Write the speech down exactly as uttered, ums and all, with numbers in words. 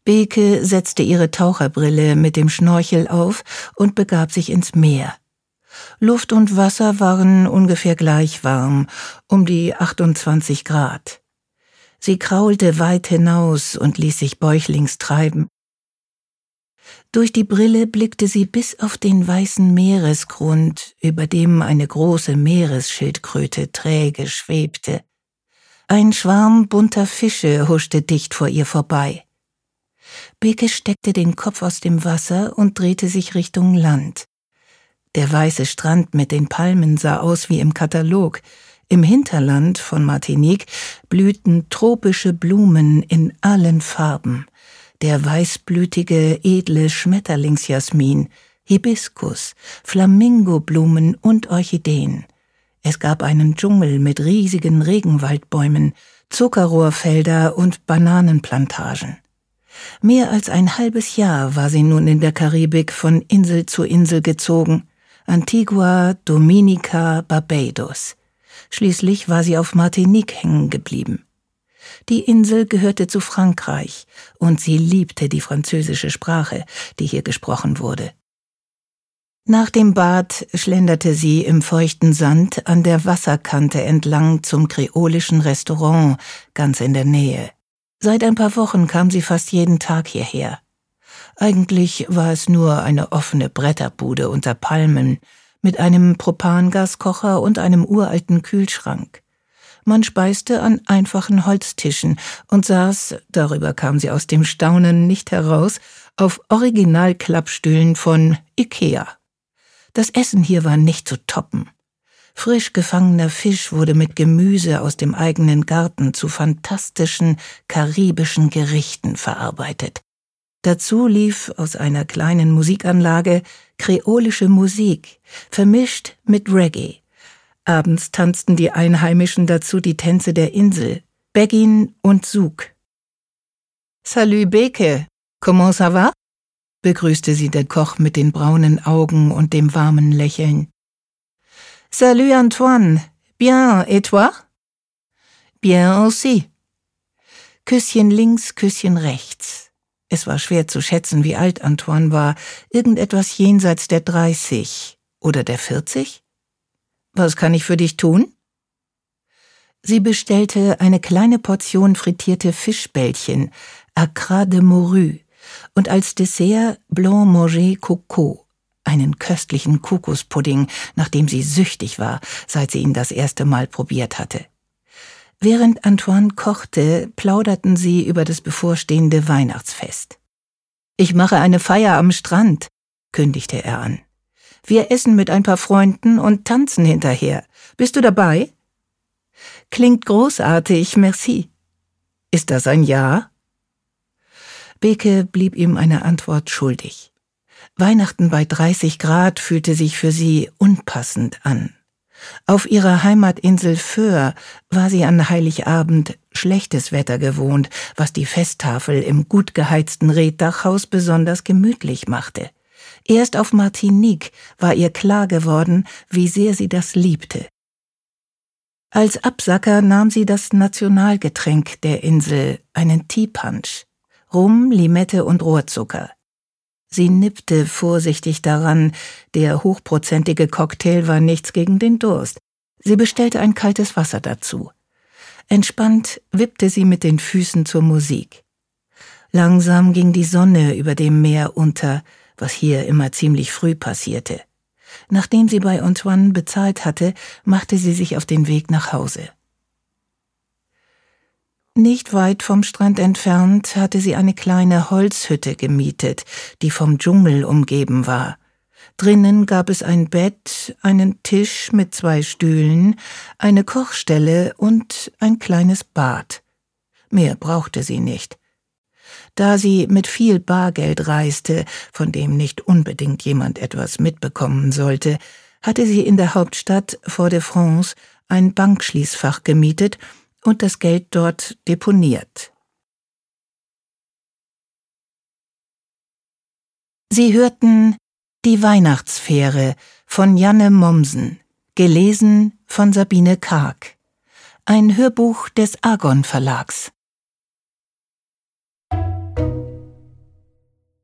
Beke setzte ihre Taucherbrille mit dem Schnorchel auf und begab sich ins Meer. Luft und Wasser waren ungefähr gleich warm, um die achtundzwanzig Grad. Sie kraulte weit hinaus und ließ sich bäuchlings treiben. Durch die Brille blickte sie bis auf den weißen Meeresgrund, über dem eine große Meeresschildkröte träge schwebte. Ein Schwarm bunter Fische huschte dicht vor ihr vorbei. Beke steckte den Kopf aus dem Wasser und drehte sich Richtung Land. Der weiße Strand mit den Palmen sah aus wie im Katalog. Im Hinterland von Martinique blühten tropische Blumen in allen Farben. Der weißblütige, edle Schmetterlingsjasmin, Hibiskus, Flamingoblumen und Orchideen. Es gab einen Dschungel mit riesigen Regenwaldbäumen, Zuckerrohrfelder und Bananenplantagen. Mehr als ein halbes Jahr war sie nun in der Karibik von Insel zu Insel gezogen. Antigua, Dominica, Barbados. Schließlich war sie auf Martinique hängen geblieben. Die Insel gehörte zu Frankreich und sie liebte die französische Sprache, die hier gesprochen wurde. Nach dem Bad schlenderte sie im feuchten Sand an der Wasserkante entlang zum kreolischen Restaurant, ganz in der Nähe. Seit ein paar Wochen kam sie fast jeden Tag hierher. Eigentlich war es nur eine offene Bretterbude unter Palmen mit einem Propangaskocher und einem uralten Kühlschrank. Man speiste an einfachen Holztischen und saß, darüber kam sie aus dem Staunen nicht heraus, auf Originalklappstühlen von Ikea. Das Essen hier war nicht zu toppen. Frisch gefangener Fisch wurde mit Gemüse aus dem eigenen Garten zu fantastischen karibischen Gerichten verarbeitet. Dazu lief aus einer kleinen Musikanlage kreolische Musik, vermischt mit Reggae. Abends tanzten die Einheimischen dazu die Tänze der Insel, Begin und Souk. »Salut Beke, comment ça va?« begrüßte sie der Koch mit den braunen Augen und dem warmen Lächeln. »Salut Antoine, bien, et toi?« »Bien aussi.« Küsschen links, Küsschen rechts. Es war schwer zu schätzen, wie alt Antoine war, irgendetwas jenseits der dreißig oder der vierzig? »Was kann ich für dich tun?« Sie bestellte eine kleine Portion frittierte Fischbällchen, Accra de Morue, und als Dessert Blanc Manger Coco, einen köstlichen Kokospudding, nach dem sie süchtig war, seit sie ihn das erste Mal probiert hatte. Während Antoine kochte, plauderten sie über das bevorstehende Weihnachtsfest. »Ich mache eine Feier am Strand«, kündigte er an. »Wir essen mit ein paar Freunden und tanzen hinterher. Bist du dabei?« »Klingt großartig, merci.« »Ist das ein Ja?« Beke blieb ihm eine Antwort schuldig. Weihnachten bei dreißig Grad fühlte sich für sie unpassend an. Auf ihrer Heimatinsel Föhr war sie an Heiligabend schlechtes Wetter gewohnt, was die Festtafel im gut geheizten Reetdachhaus besonders gemütlich machte. Erst auf Martinique war ihr klar geworden, wie sehr sie das liebte. Als Absacker nahm sie das Nationalgetränk der Insel, einen Tea Punch, Rum, Limette und Rohrzucker. Sie nippte vorsichtig daran, der hochprozentige Cocktail war nichts gegen den Durst. Sie bestellte ein kaltes Wasser dazu. Entspannt wippte sie mit den Füßen zur Musik. Langsam ging die Sonne über dem Meer unter, was hier immer ziemlich früh passierte. Nachdem sie bei Antoine bezahlt hatte, machte sie sich auf den Weg nach Hause. Nicht weit vom Strand entfernt hatte sie eine kleine Holzhütte gemietet, die vom Dschungel umgeben war. Drinnen gab es ein Bett, einen Tisch mit zwei Stühlen, eine Kochstelle und ein kleines Bad. Mehr brauchte sie nicht. Da sie mit viel Bargeld reiste, von dem nicht unbedingt jemand etwas mitbekommen sollte, hatte sie in der Hauptstadt Fort-de-France ein Bankschließfach gemietet und das Geld dort deponiert. Sie hörten Die Weihnachtsfähre von Janne Mommsen, gelesen von Sabine Karg, ein Hörbuch des Argon Verlags.